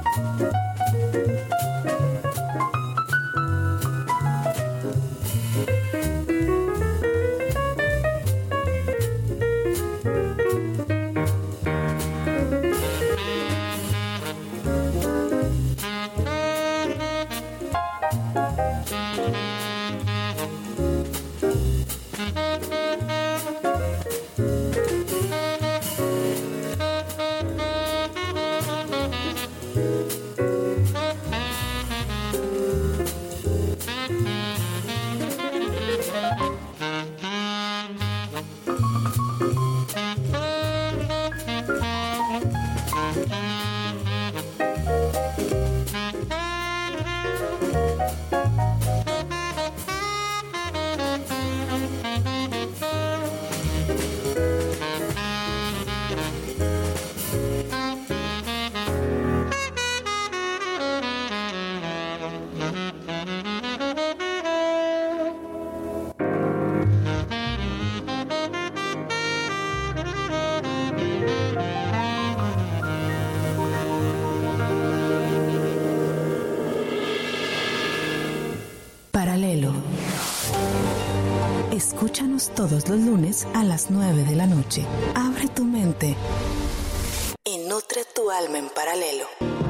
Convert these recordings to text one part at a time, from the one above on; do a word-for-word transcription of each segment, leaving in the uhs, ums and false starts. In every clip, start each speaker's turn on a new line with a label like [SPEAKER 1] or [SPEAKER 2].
[SPEAKER 1] Paralelo. Escúchanos todos los lunes a las nueve de la noche. Abre tu mente y nutre tu alma en paralelo.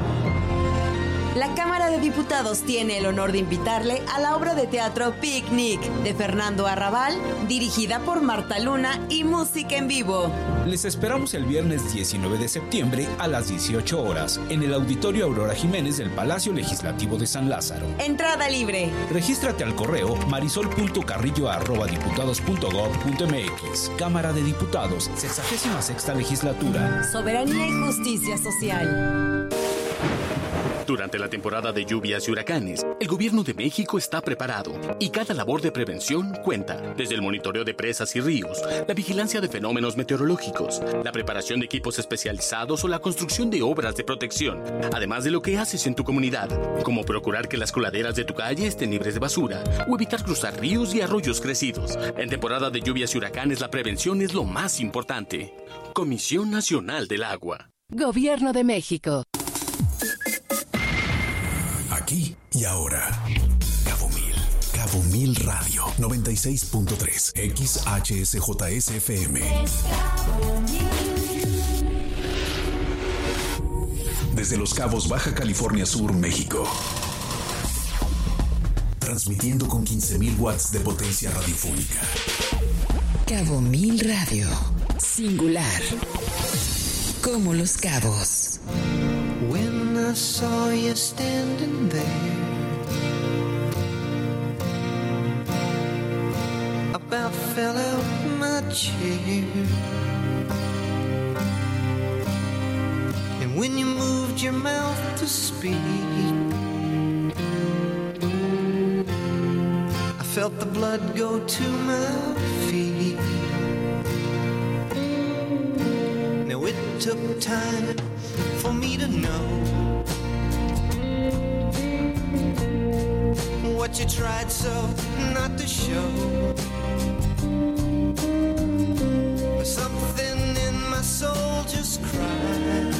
[SPEAKER 2] La Cámara de Diputados tiene el honor de invitarle a la obra de teatro Picnic de Fernando Arrabal, dirigida por Marta Luna y música en vivo.
[SPEAKER 3] Les esperamos el viernes diecinueve de septiembre a las dieciocho horas en el Auditorio Aurora Jiménez del Palacio Legislativo de San Lázaro.
[SPEAKER 2] Entrada libre.
[SPEAKER 3] Regístrate al correo marisol punto carrillo arroba diputados punto gob punto mx. Cámara de Diputados, sexagésima sexta Legislatura.
[SPEAKER 2] Soberanía y justicia social.
[SPEAKER 4] Durante la temporada de lluvias y huracanes, el gobierno de México está preparado y cada labor de prevención cuenta. Desde el monitoreo de presas y ríos, la vigilancia de fenómenos meteorológicos, la preparación de equipos especializados o la construcción de obras de protección. Además de lo que haces en tu comunidad, como procurar que las coladeras de tu calle estén libres de basura o evitar cruzar ríos y arroyos crecidos. En temporada de lluvias y huracanes, la prevención es lo más importante. Comisión Nacional del Agua.
[SPEAKER 5] Gobierno de México.
[SPEAKER 6] Aquí y ahora. Cabo Mil. Cabo Mil Radio. noventa y seis punto tres. X H S J S F M. Desde Los Cabos, Baja California Sur, México. Transmitiendo con quince mil watts de potencia radiofónica.
[SPEAKER 1] Cabo Mil Radio. Singular. Como Los Cabos.
[SPEAKER 7] When I saw you standing there, about fell out my chair. And when you moved your mouth to speak, I felt the blood go to my feet. Now it took time for me to know what you tried so not to show. But something in my soul just cried.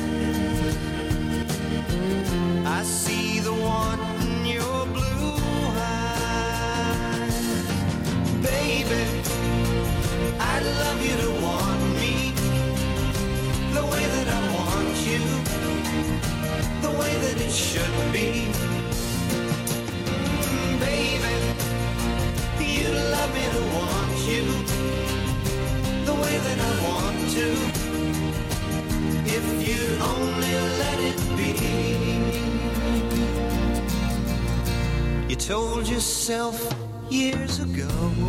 [SPEAKER 7] I see the want in your blue eyes. Baby, I'd love you to want me the way that I want you, the way that it should be. Mm, baby, you'd love me to want you the way that I want to, if you'd only let it be. You told yourself years ago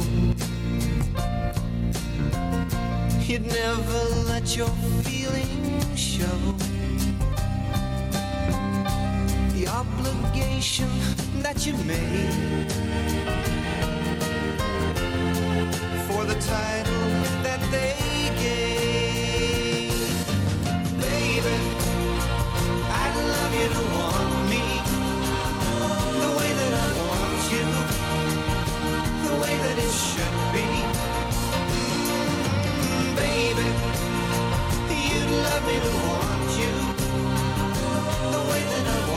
[SPEAKER 7] you'd never let your feelings show. The obligation that you made for the title that they gave. Baby, I'd love you to want me the way that I want you, the way that it should be. Baby, you'd love me to want you the way that I want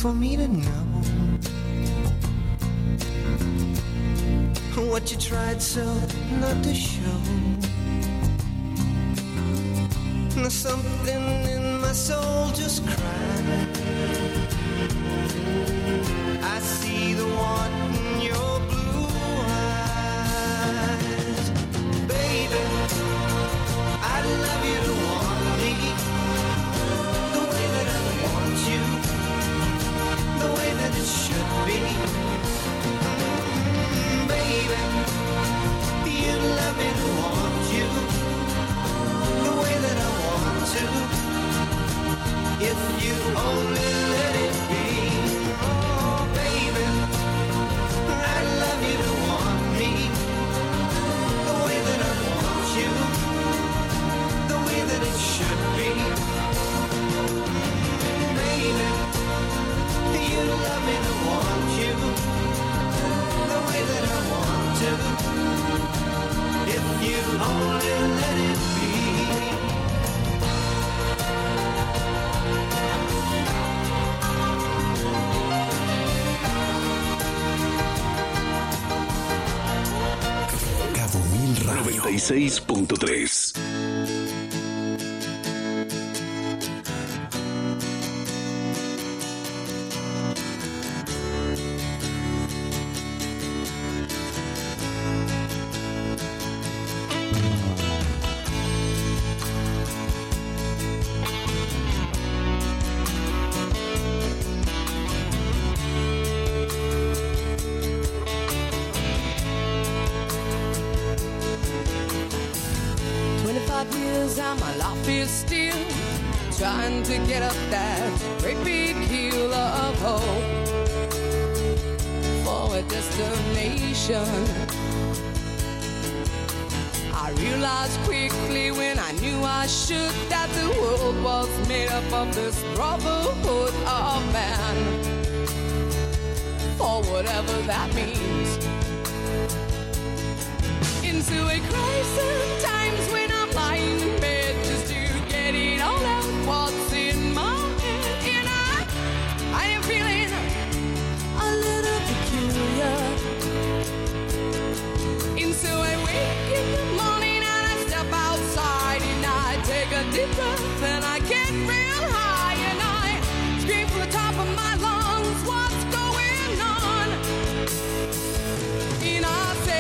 [SPEAKER 7] for me to know what you tried so not to show. There's something in my soul just cried. I see the want in your blue eyes. Baby, I'd love you to want me the way that I want you, the way that it should be. Mm, baby, you'd love me to want you the way that I want to, if you only let it be. Oh, baby, I'd love you to want me the way that I want you, the way that it should be. Baby, you'd love me to want you the way that I want to, if you only let it be.
[SPEAKER 6] Cabo Mil Radio noventa y seis punto tres.
[SPEAKER 8] Trying to get up that great big hill of hope for a destination. I realized quickly when I knew I should that the world was made up of this brotherhood of man, for whatever that means. Into a crisis times when I'm lying in bed just to get it all out. What's in my head, and I, I am feeling a little peculiar. And so I wake in the morning and I step outside and I take a deep breath and I get real high and I scream from the top of my lungs, what's going on? And I say,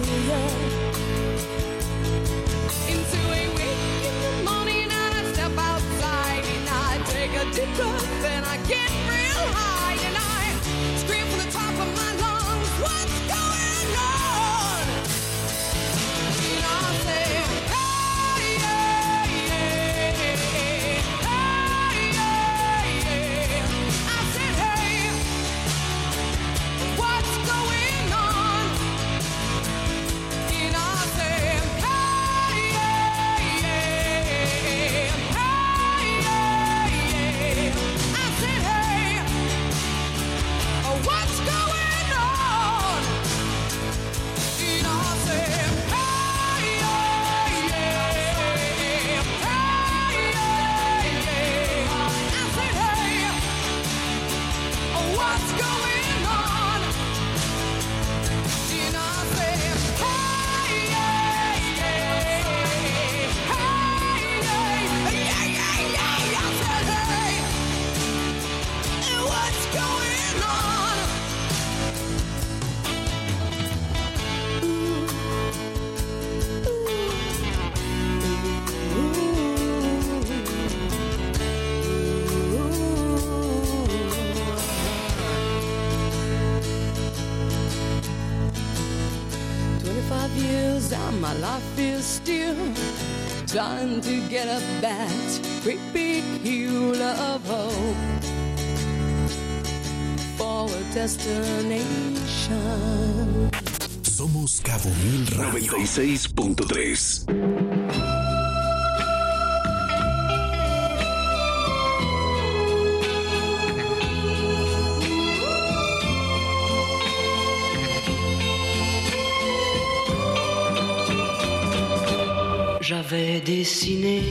[SPEAKER 8] step out five years and my life is still trying to get up that great big hill of hope for a destination.
[SPEAKER 6] Somos Cabo Mil Radio noventa y seis punto tres.
[SPEAKER 9] J'avais dessiné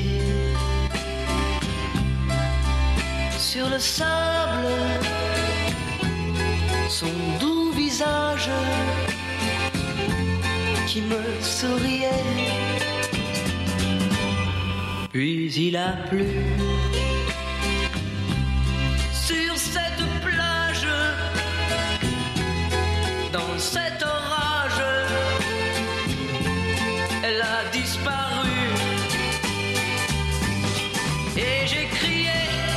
[SPEAKER 9] sur le sable son doux visage qui me souriait. Puis il a plu sur cette plage, dans cet orage, elle a disparu. Et j'ai crié,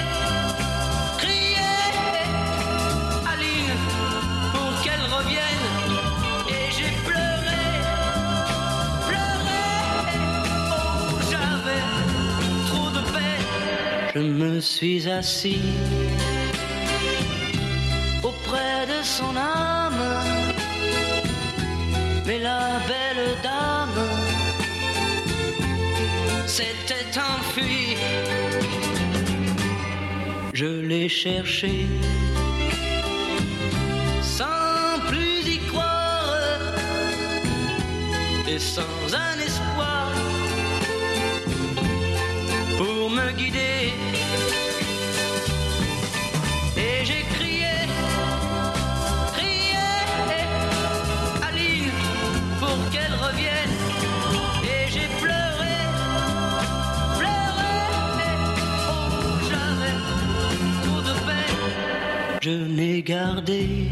[SPEAKER 9] crié, Aline, pour qu'elle revienne. Et j'ai pleuré, pleuré, oh j'avais trop de peine. Je me suis assis auprès de son âme, mais la belle dame s'était enfuie. Je l'ai cherché sans plus y croire et sans un espoir pour me guider. Et j'ai crié, crié, Aline, pour qu'elle revienne. Et j'ai pleuré, pleuré, oh j'avais trop de peine. Je n'ai gardé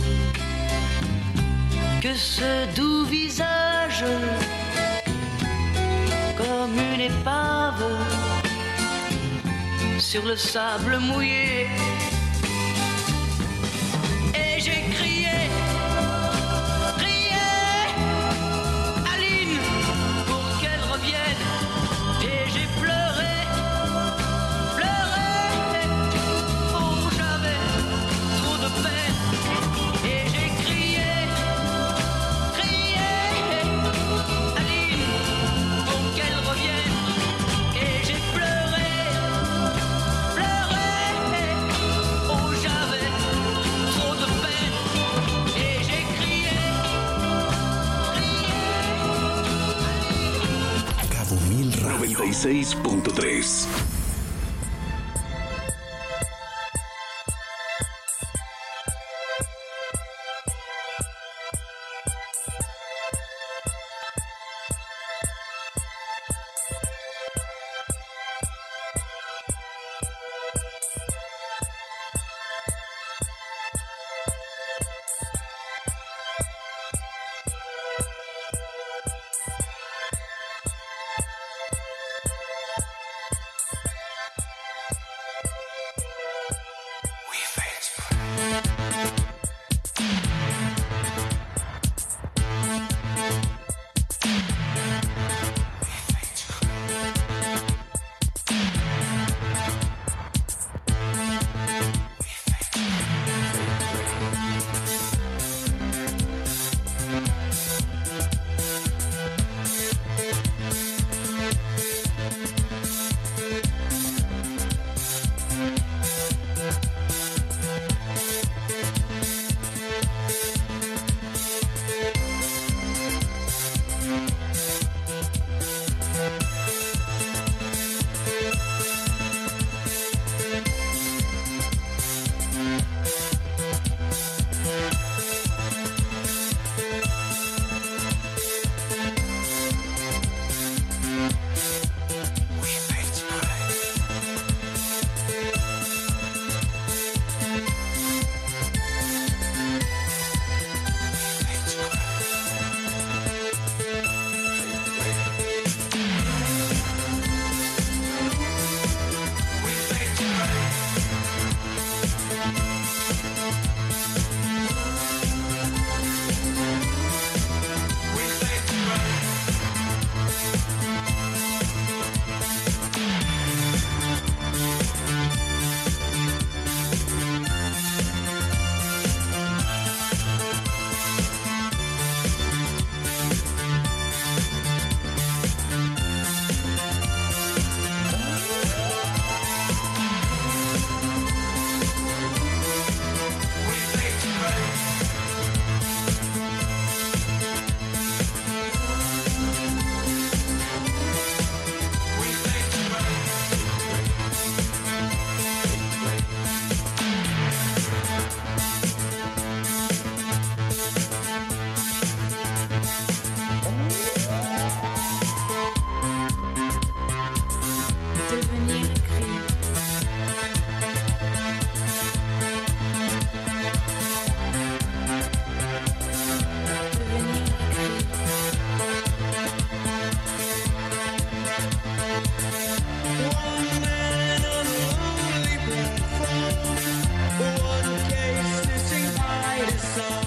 [SPEAKER 9] que ce doux visage comme une épave sur le sable mouillé. Et j'ai crié, crié, Aline, pour qu'elle revienne. Et j'ai pleuré, pleuré, oh j'avais trop de peine. Et j'ai crié, crié, Aline, pour qu'elle revienne. Et j'ai pleuré, pleuré, oh j'avais trop de peine. Et j'ai crié,
[SPEAKER 6] Cabo Mil Radio noventa y seis punto tres.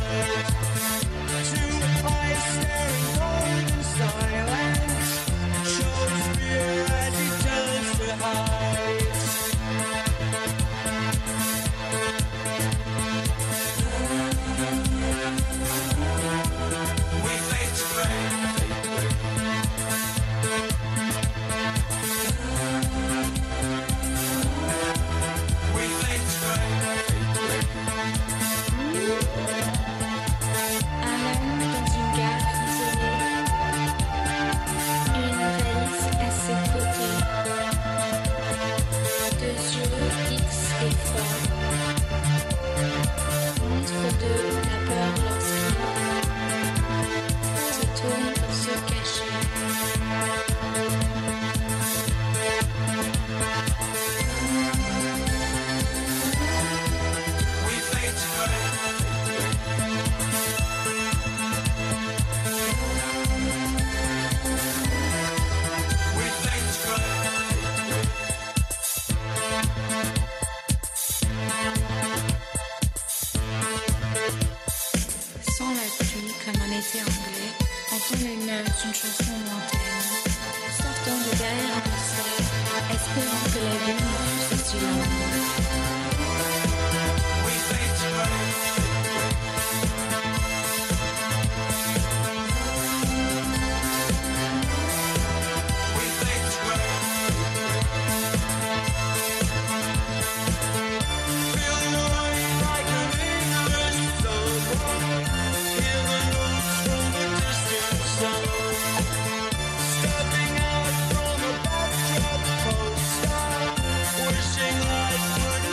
[SPEAKER 7] Stepping out from a backdrop poster, wishing life would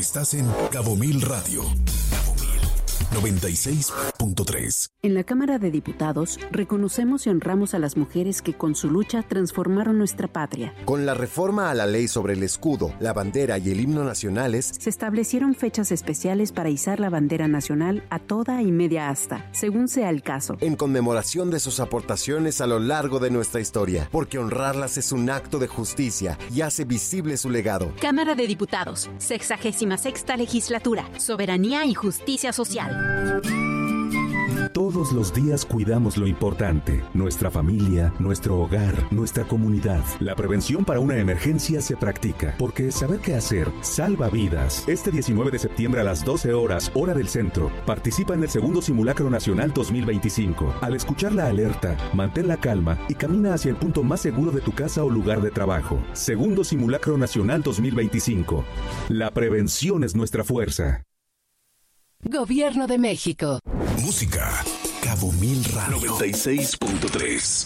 [SPEAKER 6] Estás en Cabo Mil Radio. noventa y seis punto tres.
[SPEAKER 10] En la Cámara de Diputados reconocemos y honramos a las mujeres que con su lucha transformaron nuestra patria.
[SPEAKER 11] Con la reforma a la ley sobre el escudo, la bandera y el himno nacionales,
[SPEAKER 10] se establecieron fechas especiales para izar la bandera nacional a toda y media asta, según sea el caso.
[SPEAKER 11] En conmemoración de sus aportaciones a lo largo de nuestra historia, porque honrarlas es un acto de justicia y hace visible su legado.
[SPEAKER 12] Cámara de Diputados, sexagésima sexta legislatura, soberanía y justicia social.
[SPEAKER 13] Todos los días cuidamos lo importante, nuestra familia, nuestro hogar, nuestra comunidad. La prevención para una emergencia se practica, porque saber qué hacer salva vidas. Este diecinueve de septiembre a las doce horas, hora del centro, participa en el segundo Simulacro Nacional dos mil veinticinco. Al escuchar la alerta, mantén la calma y camina hacia el punto más seguro de tu casa o lugar de trabajo. Segundo Simulacro Nacional dos mil veinticinco. La prevención es nuestra fuerza.
[SPEAKER 5] Gobierno de México.
[SPEAKER 6] Música. Cabo Mil Radio. noventa y seis punto tres.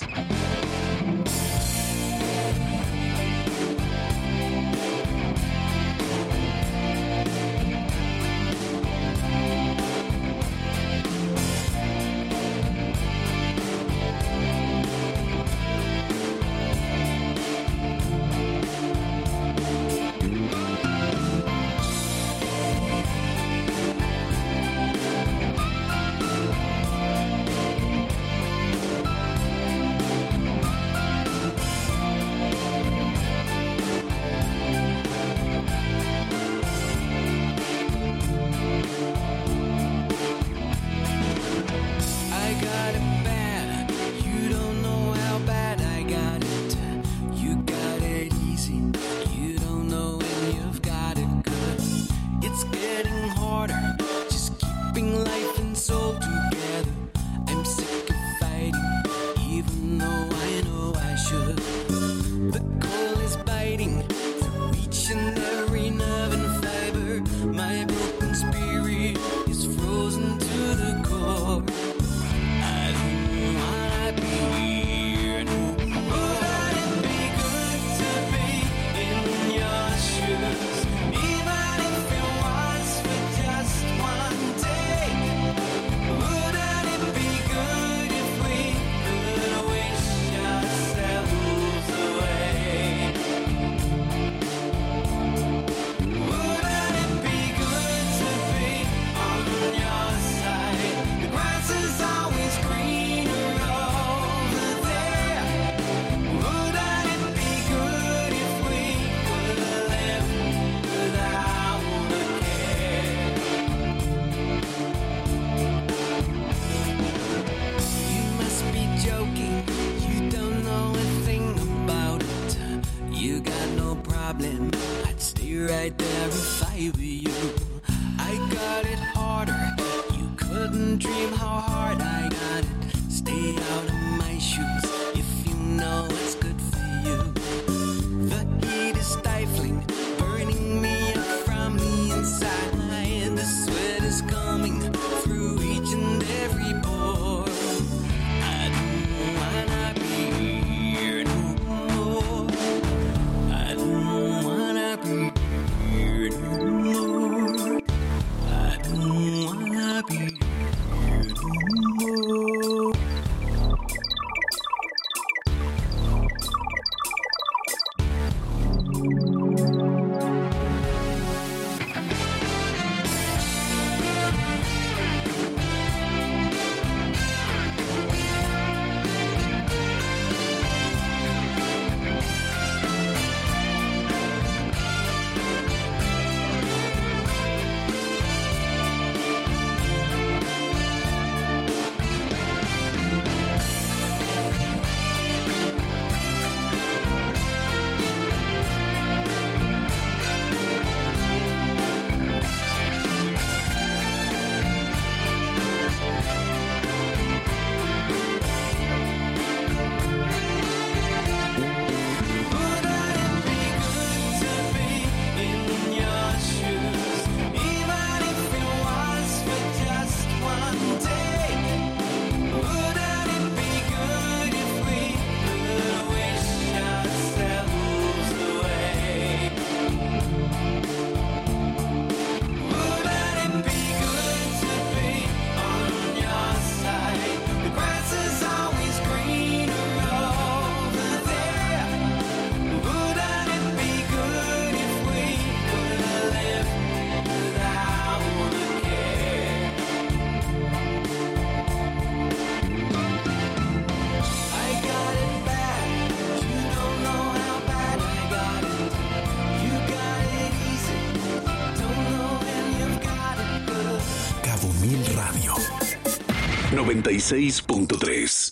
[SPEAKER 6] noventa y seis punto tres.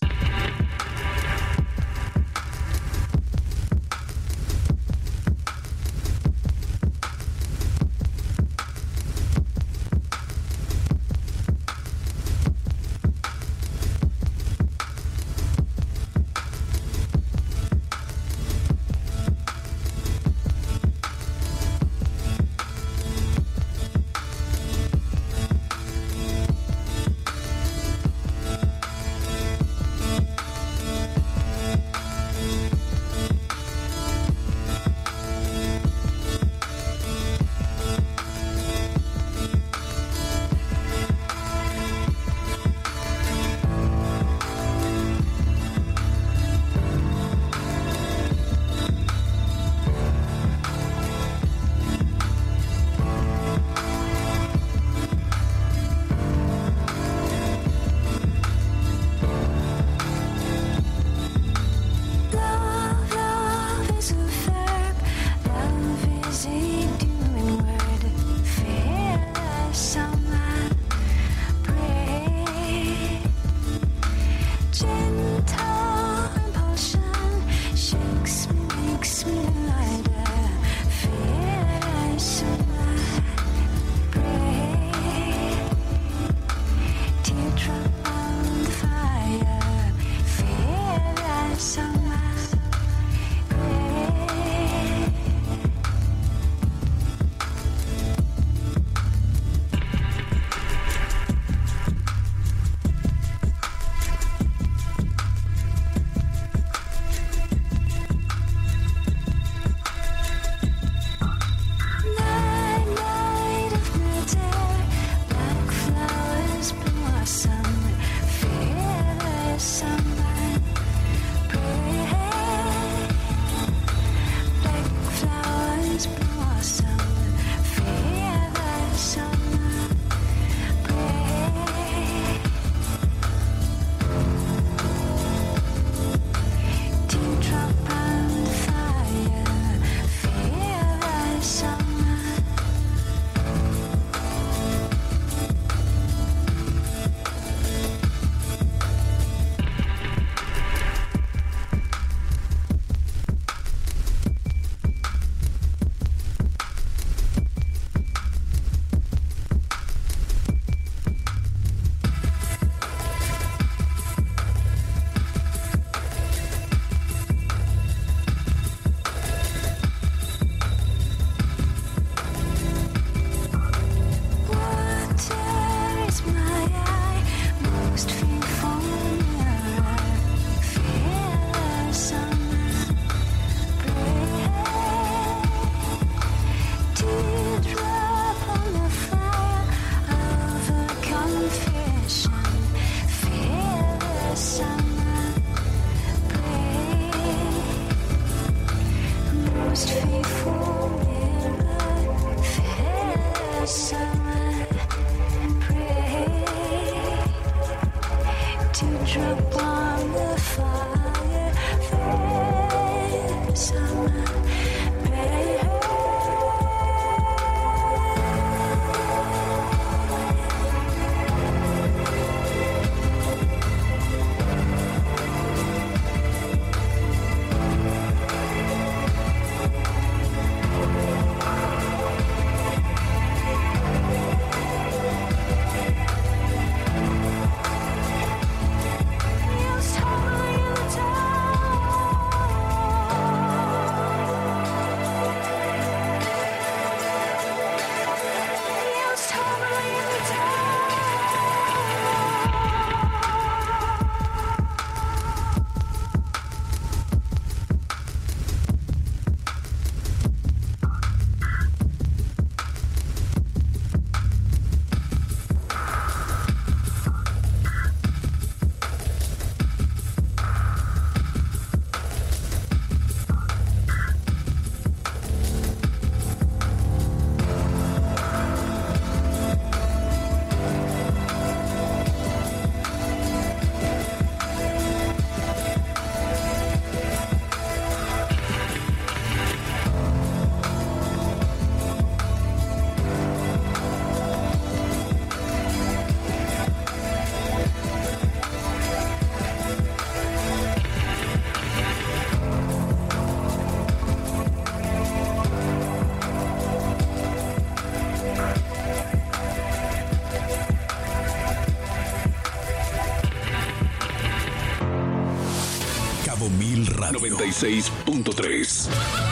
[SPEAKER 6] Radio.
[SPEAKER 13] noventa y seis punto tres.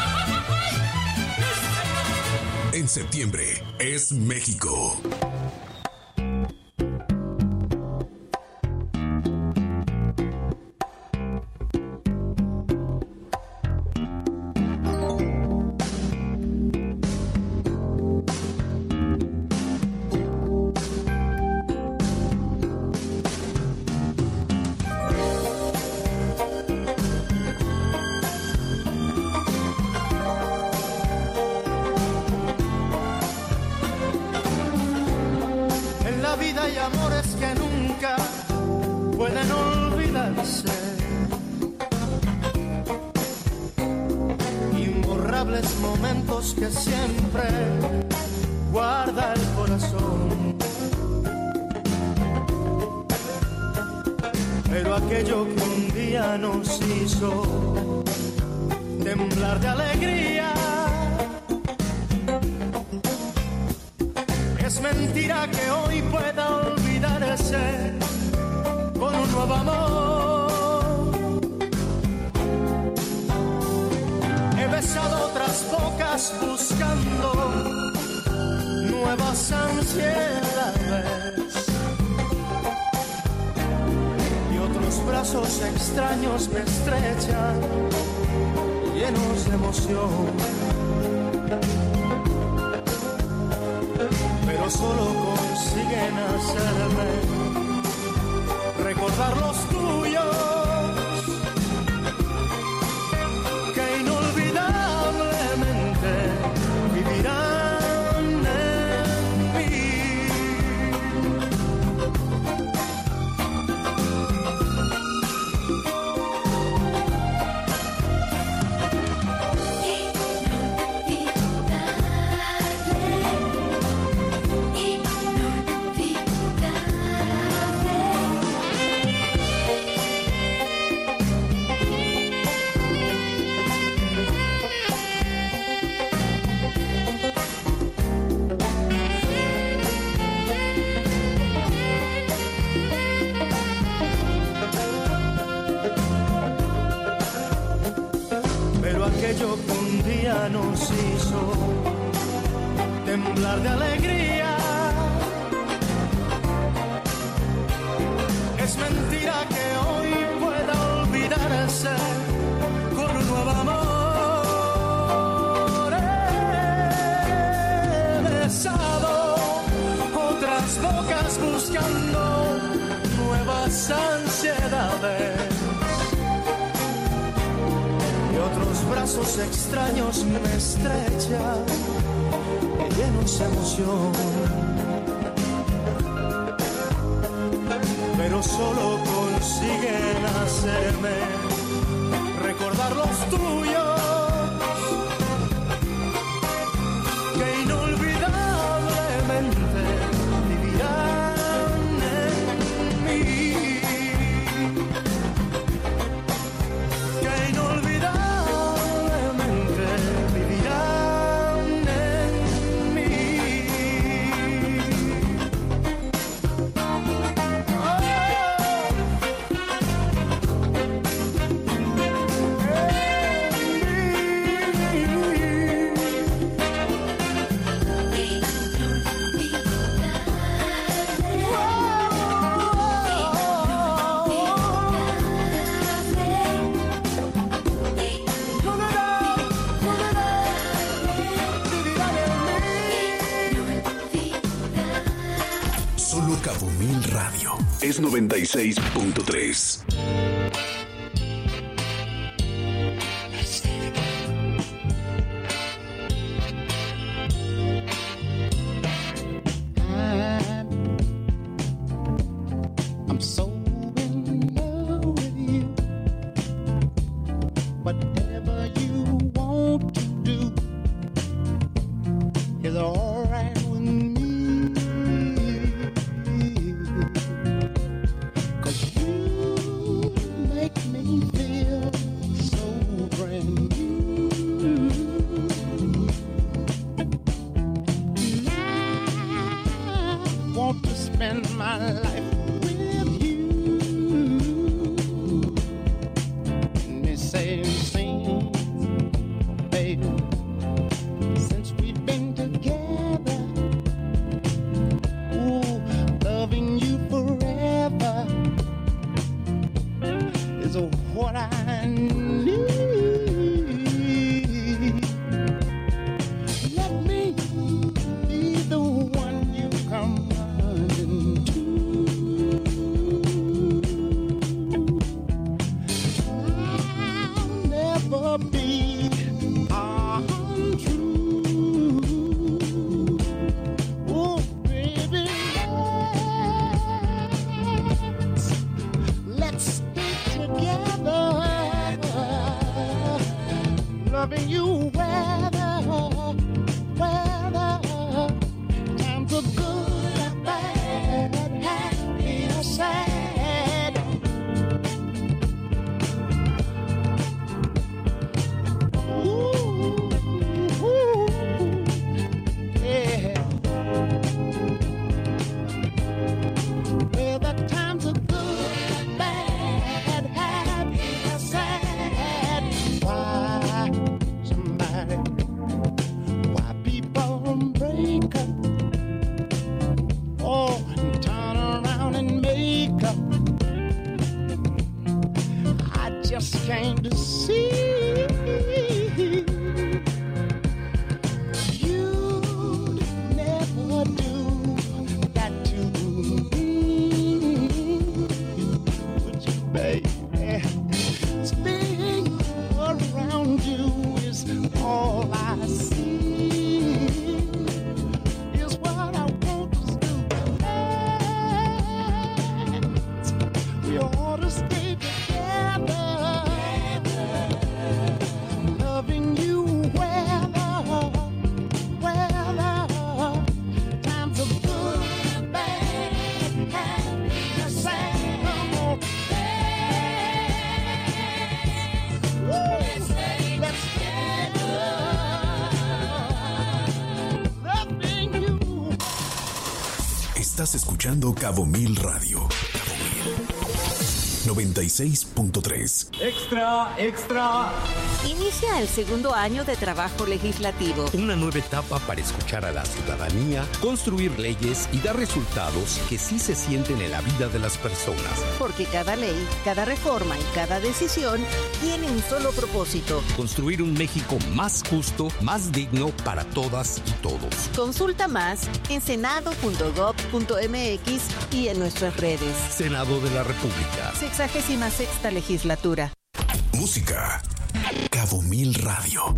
[SPEAKER 6] En septiembre es México.
[SPEAKER 7] Momentos que siempre guarda el corazón, pero aquello que un día nos hizo temblar de alegría es mentira que hoy pueda olvidarse con un nuevo amor. He besado otras bocas buscando nuevas ansiedades y otros brazos extraños me estrechan llenos de emoción, pero solo consiguen hacerme recordar los tuyos. Aquello que un día nos hizo temblar de alegría es mentira que hoy pueda olvidarse con un nuevo amor. He besado otras bocas buscando nuevas ansiedades, otros brazos extraños me estrechan, llenos de emoción, pero solo consiguen hacerme recordar los tuyos, que inolvidablemente vivirán en mí.
[SPEAKER 6] Cabo Mil Radio
[SPEAKER 13] es noventa y seis punto tres.
[SPEAKER 7] You
[SPEAKER 14] loving you weather, weather. Times are good and bad, happy or sad. Ooh, ooh, yeah. Well, the times are good, bad, happy or sad. Why somebody, why people break up? Oh, and turn around and make up. I just can't see. You'd never do that to me, would you, baby? Spinning around you is all I see. Is what I want us to do. We ought to stay together. Loving you weather, weather. Times are good and bad, happy and sad. Come on, let's stay together. Loving you.
[SPEAKER 6] Estás escuchando Cabo Mil Radio. Cabo Mil noventa y seis punto tres.
[SPEAKER 15] Extra, extra.
[SPEAKER 16] Inicia el segundo año de trabajo legislativo.
[SPEAKER 17] Una nueva etapa para escuchar a la ciudadanía, construir leyes y dar resultados que sí se sienten en la vida de las personas.
[SPEAKER 16] Porque cada ley, cada reforma y cada decisión tiene un solo propósito.
[SPEAKER 17] Construir un México más justo, más digno para todas y todos.
[SPEAKER 16] Consulta más en senado punto gob punto mx y en nuestras redes.
[SPEAKER 17] Senado de la República.
[SPEAKER 16] Sexagésima sexta legislatura.
[SPEAKER 6] Música. Cabo Mil Radio.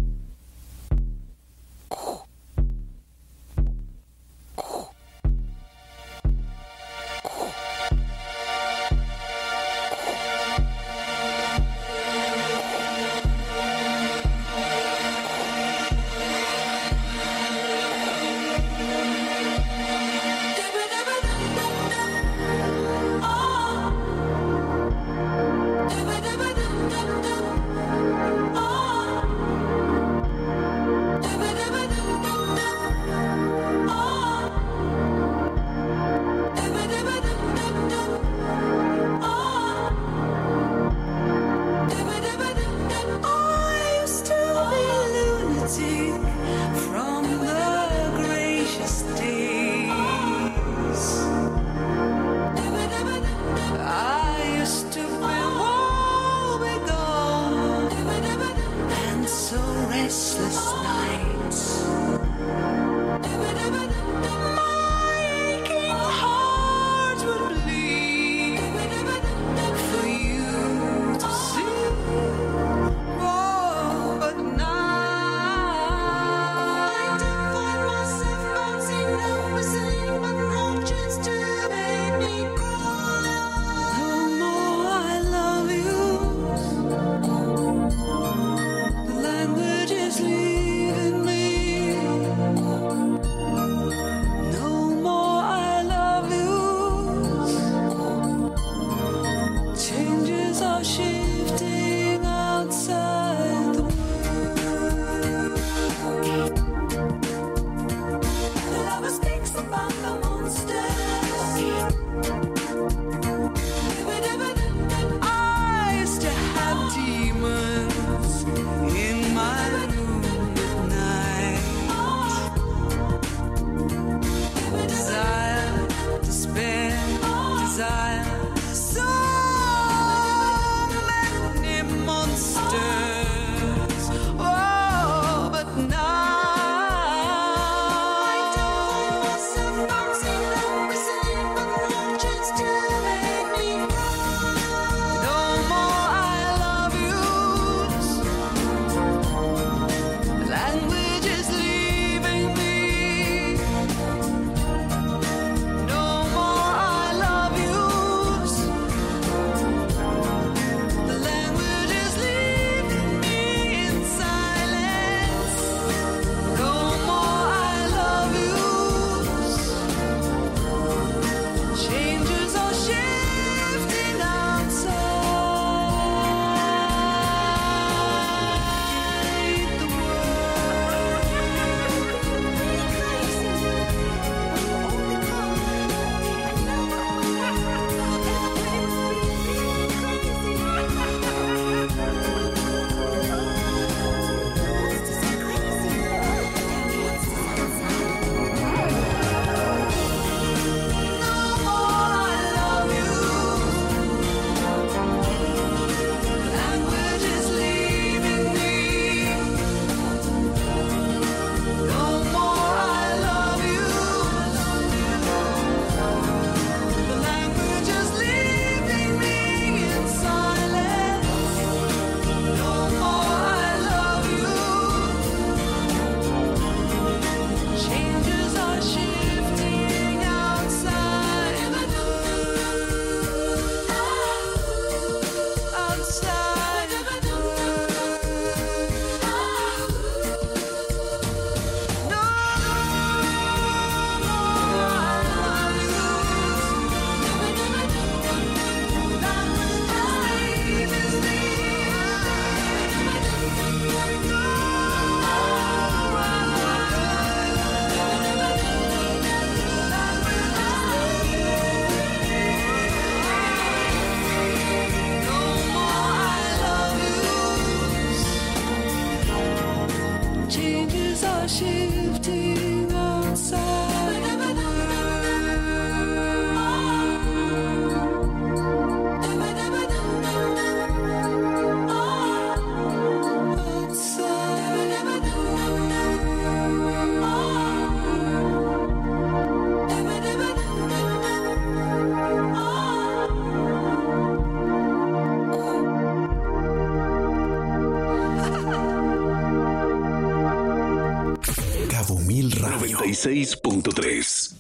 [SPEAKER 6] y seis punto tres.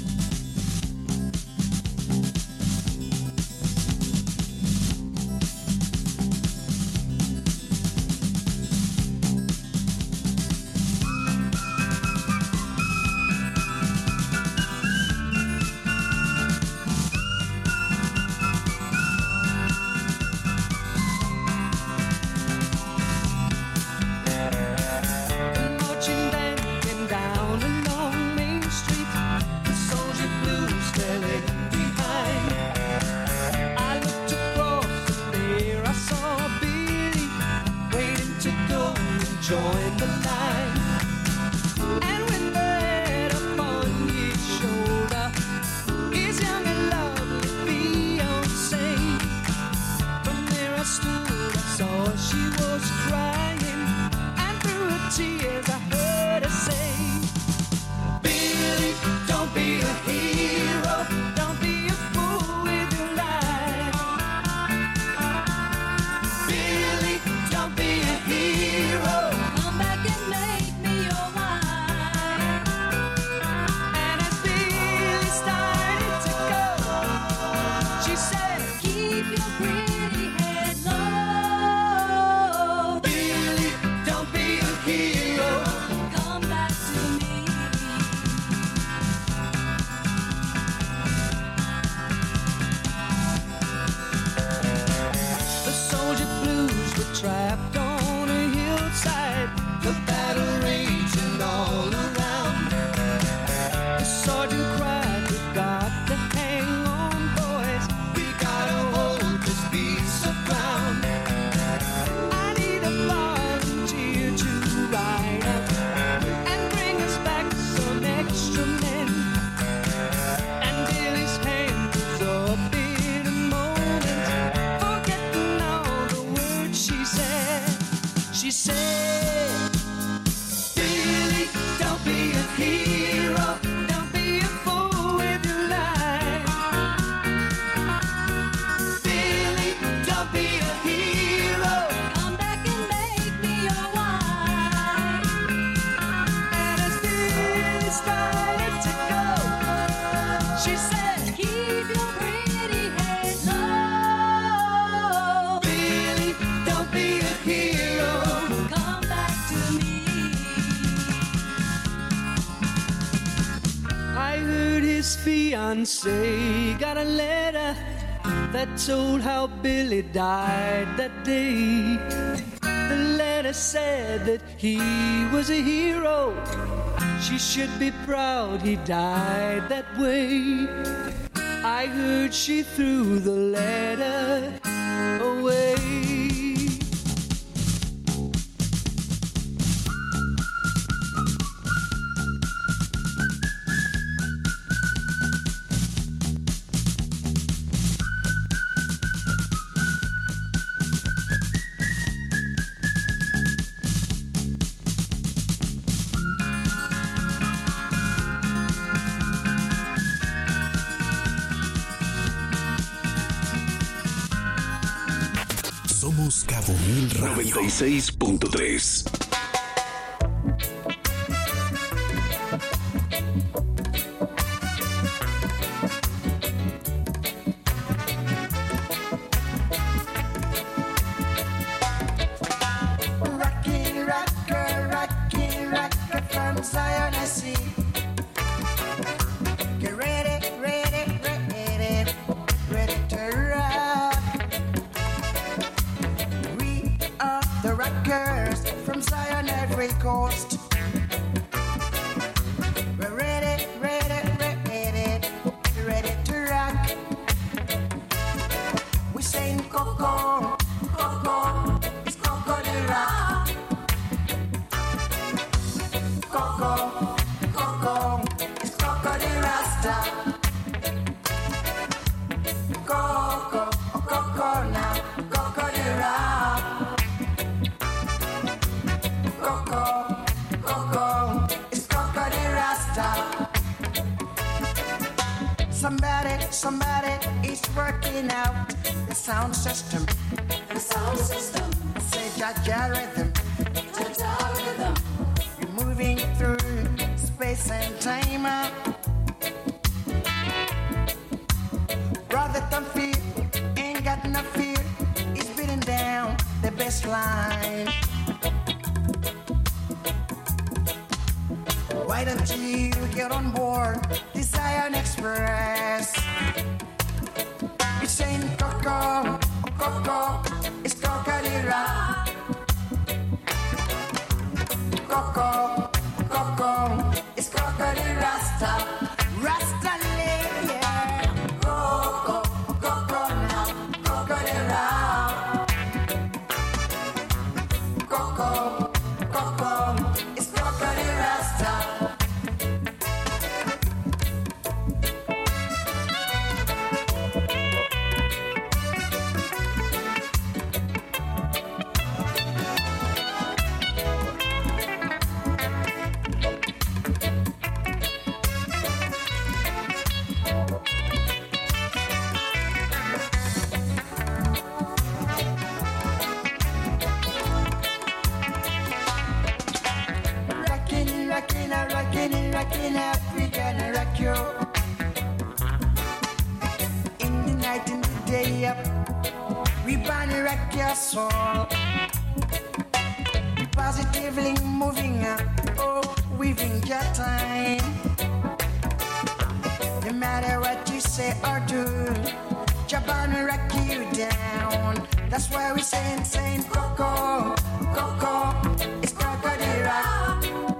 [SPEAKER 7] Marching band came down along Main Street, the soldier blues trailing behind. I looked across and there I saw Billy waiting to go and join the line. And with the head upon his shoulder, his young and lovely fiancée. From there I stood, I saw she was crying, and through her tears I heard her say, Billy, don't be a hero, don't be a fool with your life. Billy, don't be a hero, come back and make me your wife. And as Billy started to go, she said, keep your pretty head low. Billy, don't be a hero, come back to me. The soldier blues were trapped on a hillside, the battle raging all around. The sergeant cried, we got to hang on, boys, we gotta hold this piece of ground. I need a volunteer to ride up and bring us back some extra men. And Billy's hand was up in a moment, forgetting all the words she said. She said, Billy, don't be a hero, don't be a fool with your life. Billy, don't be a hero, come back and make me your wife. And as Billy started to go, she said, keep your pretty head low. Billy, don't be a hero, come back to me. I heard his fiancée got a letter that told how Billy died that day. The letter said that he was a hero, she should be proud he died that way. I heard she threw the letter away.
[SPEAKER 6] Somos Cabo Mil Radio noventa y seis punto tres.
[SPEAKER 18] Rocky rocker, rocky rocker from Zion I see. Get ready, ready, ready, ready to rock. We are the rockers from Zion every coast. We're ready, ready, ready, ready to rock. We sing Coco, Coco, it's Coco the rock. Coco, Coco, it's Coco the Rasta. Coco, oh Coco now, Coco the rock. Coco, Coco, it's Coco the Rasta. Somebody, somebody is working out the sound system. The sound system. Say Jaja rhythm. Jaja rhythm. You're moving through space. place and time. Brother don't fear, ain't got no fear. He's beating down the best line. Why don't you get on board the Zion Express? It's saying Coco, Coco, it's Cocadera. Coco, Coco, it's Cocadera Rasta, Rasta yeah. Coco, Coco now, Cocadera. Coco, Coco, it's Cocadera Rasta. Rockin' African rock you. In the night, in the day, we burn rock your soul. Positively moving up, oh, weaving your time. No matter what you say or do, Japan rock you down. That's why we say, saying Coco, Coco, it's Cocadera.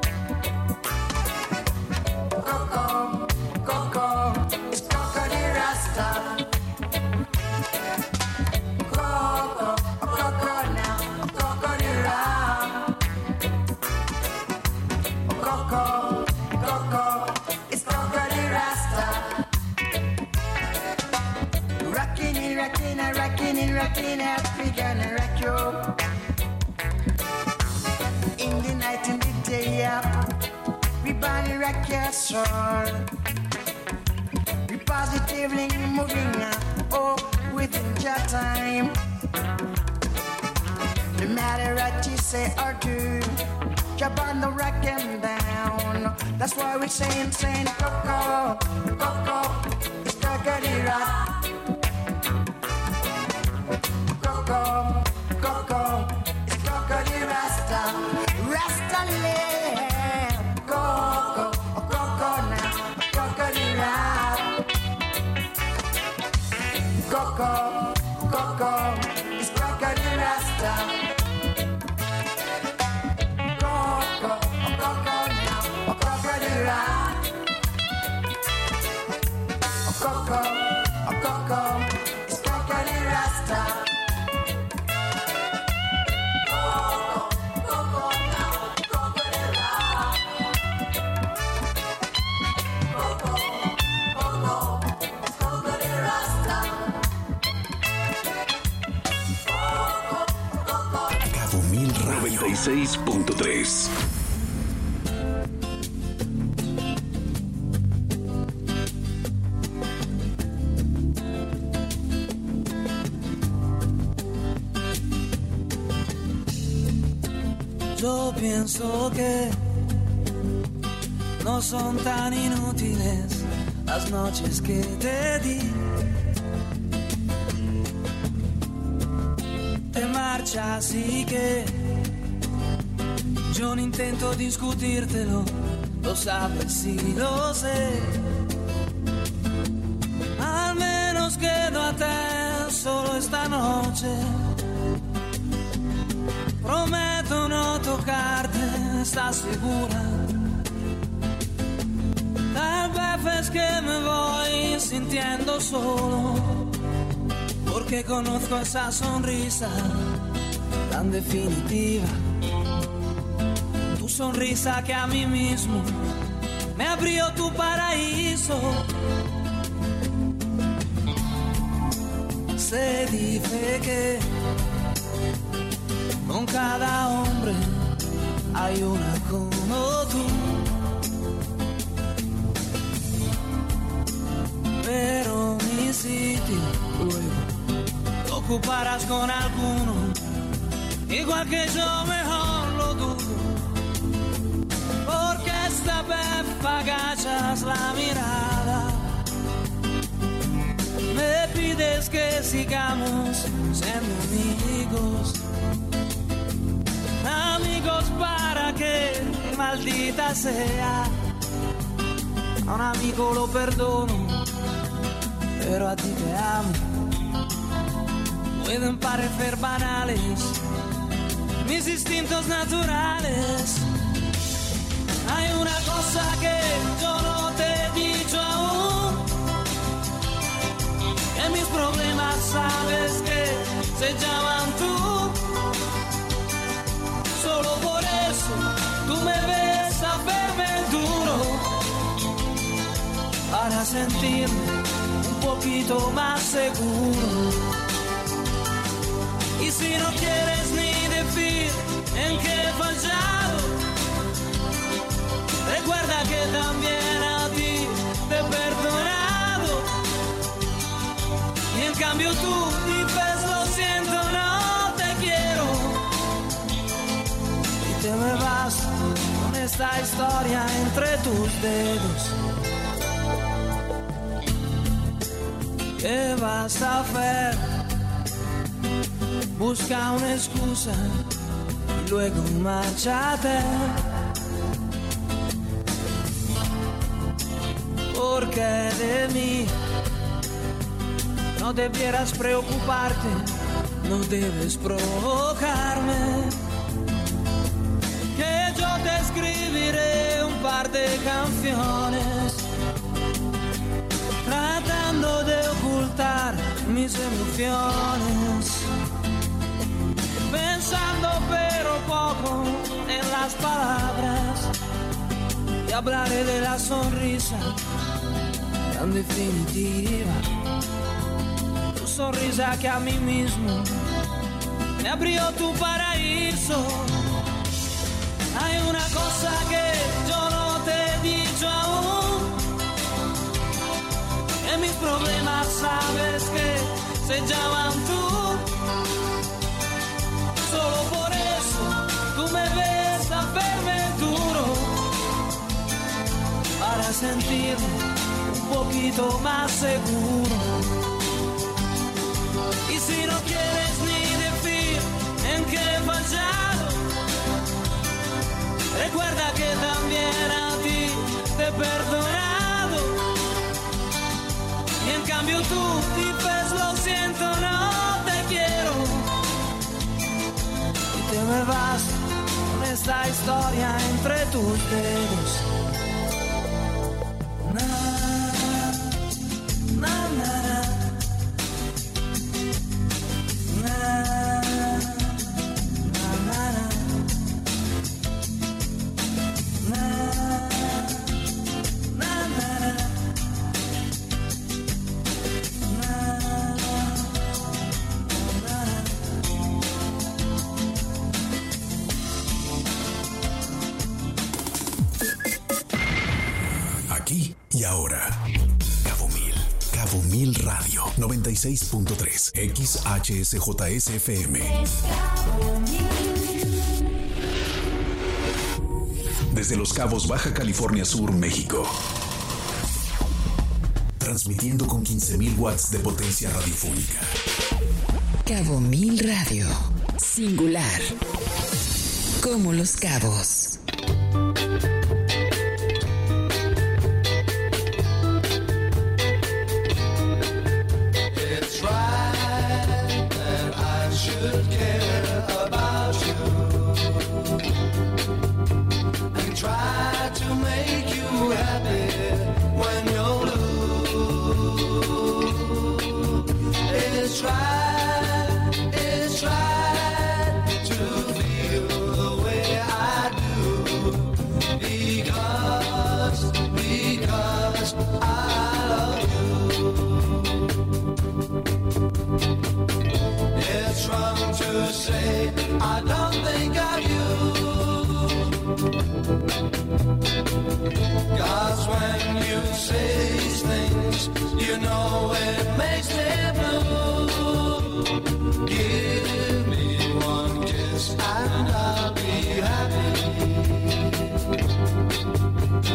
[SPEAKER 18] Coco, Coco, it's Cocadera Rasta. Coco, Coco now, Cocadera. Coco, Coco, it's Cocadera Rasta. Rockin' it, rockin' it, rockin' it, rockin' African rock you. In the night, in the day, yeah. We burn rock your soul. We positively moving up, oh, within your time. No matter what you say or do, jump on the rock and down. That's why we saying, saying, Coco, Coco, it's Cocadera. Coco, Coco, it's Cocadera Rasta, Rasta land. Coco, Coco now, Cocadera. Coco, Coco, it's Cocadera Rasta. Coco, Coco now, Cocadera. Coco, Coco, it's Cocadera Rasta.
[SPEAKER 6] noventa y seis punto tres.
[SPEAKER 19] Yo pienso que no son tan inútiles las noches que te di. Te marchas y que yo no intento discutírtelo, lo sabes y lo sé. Al menos quedo a te solo esta noche. Prometo no tocarte, ¿estás segura? Tal vez es que me voy sintiendo solo, porque conozco esa sonrisa tan definitiva. Tu sonrisa que a mí mismo me abrió tu paraíso. Se dice que con cada hombre hay una como tú, pero mi sitio luego lo ocuparás con alguno, igual que yo, mejor lo dudo, porque questa beffa agachas la mirada. Me pides que sigamos siendo amigos. Amigos para que, maldita sea, a un amigo lo perdono, pero a ti te amo. Pueden parecer banales mis instintos naturales. Hay una cosa que yo no te he dicho aún, que mis problemas sabes que se llaman tú. Solo por eso tú me ves a verme duro, para sentirme un poquito más seguro. Y si no quieres ni decir en qué he fallado, recuerda que también a ti te he perdonado. Y en cambio tú dices lo siento, no te quiero. Y te me vas con esta historia entre tus dedos. ¿Qué vas a hacer? Busca una excusa y luego márchate. Porque de mí no debieras preocuparte, no debes provocarme. Que yo te escribiré un par de canciones, tratando de ocultar mis emociones, pensando pero poco en las palabras, y hablaré de la sonrisa tan definitiva, tu sonrisa que a mí mismo me abrió tu paraíso. Hay una cosa que yo no te he dicho aún, que mis problemas sabes que se llaman tú. Solo por eso tú me ves a verme duro, para sentirme un poquito más seguro. Y si no quieres ni decir en qué he fallado, recuerda que también a ti te he perdonado. Y en cambio tú dices lo siento, no te quiero. Y te me vas con esta historia entre tus dedos. Na, na, na, na, na, na, na, na.
[SPEAKER 6] Aquí y ahora. Cabo Mil. Cabo Mil Radio noventa y seis punto tres. X H S J S F M. Desde Los Cabos, Baja California Sur, México. Transmitiendo con quince mil watts de potencia radiofónica.
[SPEAKER 1] Cabo Mil Radio. Singular. Como Los Cabos.
[SPEAKER 7] It's right that I should care about you and try to make you happy when you're blue. It's right, it's right to feel the way I do, because, because I love you. It's wrong to say I don't think of you, 'cause when you say these things, you know it makes me blue. Give me one kiss and I'll be happy.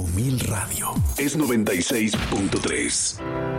[SPEAKER 6] Cabo Mil Radio. Es noventa y seis punto tres.